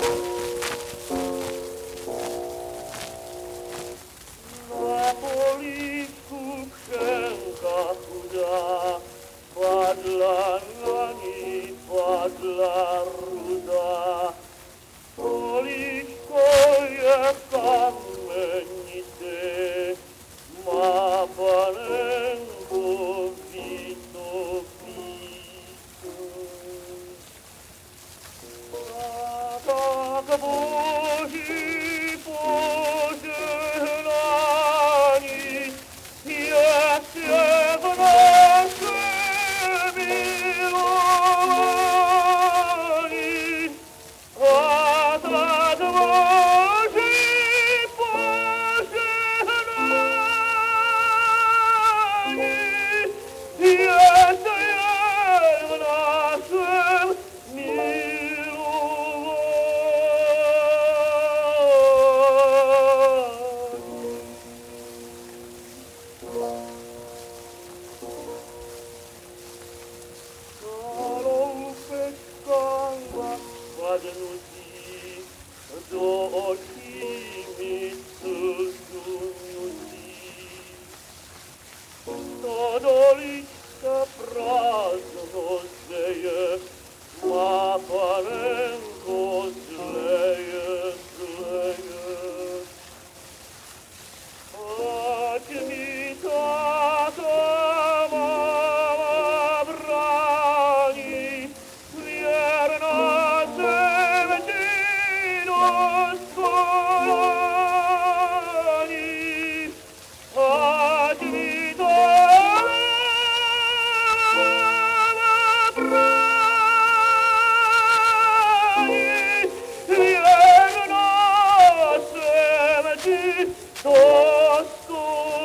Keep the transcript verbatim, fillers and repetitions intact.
Na policzku krzęka chuda, padla na niej, padla ruda. Policzko jak kamenity, ma panenko wito pitu. Tak Boży pożegnani, jeszcze w nasze milowani. A tak Boży pożegnani, jeszcze w naszym ładności do oczy mi cudzująci. Stodoliczka prazno zleje, ma panenko zleje, zleje. Ać mi tata, mama brani, wierna Zemdzino skolani. Ać mi tata, mama brani, wierna Zemdzino skolani.